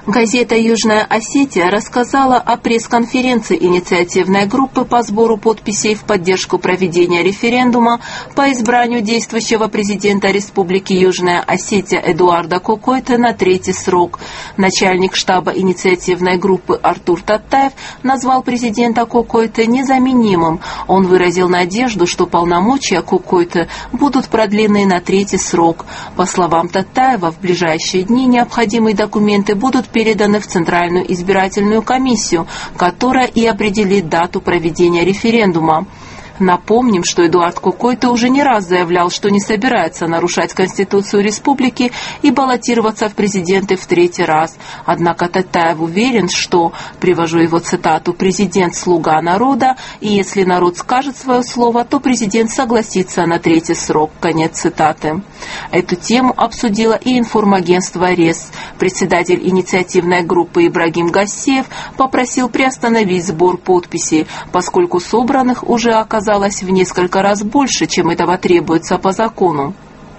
Газета «Южная Осетия» рассказала о пресс-конференции инициативной группы по сбору подписей в поддержку проведения референдума по избранию действующего президента Республики Южная Осетия Эдуарда Кокойты на 3-й срок. Начальник штаба инициативной группы Артур Таттаев назвал президента Кокойты незаменимым. Он выразил надежду, что полномочия Кокойты будут продлены на 3-й срок. По словам Таттаева, в ближайшие дни необходимые документы будут переданы в Центральную избирательную комиссию, которая и определит дату проведения референдума. Напомним, что Эдуард Кокойты уже не раз заявлял, что не собирается нарушать Конституцию республики и баллотироваться в президенты в 3-й раз. Однако Таттаев уверен, что, привожу его цитату, «президент – слуга народа, и если народ скажет свое слово, то президент согласится на 3-й срок». Конец цитаты. Эту тему обсудила и информагентство РЕС. Председатель инициативной группы Ибрагим Гассиев попросил приостановить сбор подписей, поскольку собранных уже оказалось в несколько раз больше, чем этого требуется по закону.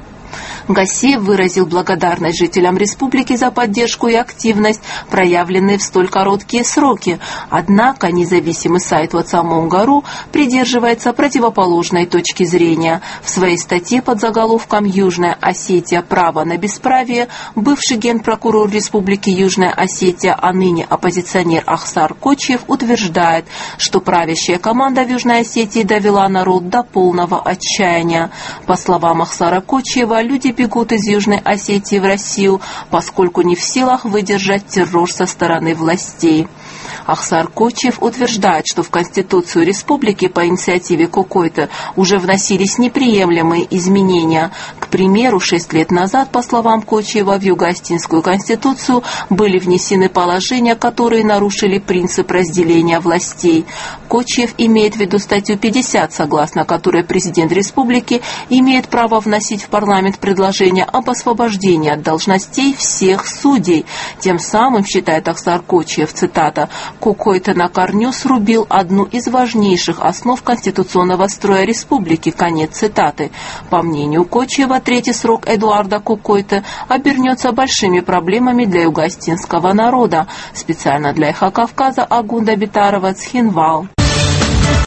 Гассиев выразил благодарность жителям республики за поддержку и активность, проявленные в столь короткие сроки. Однако независимый сайт Вацамон.ру придерживается противоположной точки зрения. В своей статье под заголовком «Южная Осетия. Право на бесправие» бывший генпрокурор Республики Южная Осетия, а ныне оппозиционер Ахсар Кочиев утверждает, что правящая команда в Южной Осетии довела народ до полного отчаяния. По словам Ахсара Кочиева, люди бегут из Южной Осетии в Россию, поскольку не в силах выдержать террор со стороны властей. Ахсар Кочиев утверждает, что в Конституцию республики по инициативе Кокойты уже вносились неприемлемые изменения. К примеру, 6 лет назад, по словам Кочиева, в Юго-Остинскую Конституцию были внесены положения, которые нарушили принцип разделения властей. Кочиев имеет в виду статью 50, согласно которой президент республики имеет право вносить в парламент предложение об освобождении от должностей всех судей. Тем самым, считает Ахсар Кочиев, цитата, «Кокойты на корню срубил одну из важнейших основ конституционного строя республики». Конец цитаты. По мнению Кочиева, 3-й срок Эдуарда Кокойты обернется большими проблемами для юго-остинского народа. Специально для «Эхо Кавказа» Агунда Битарова, Цхинвал.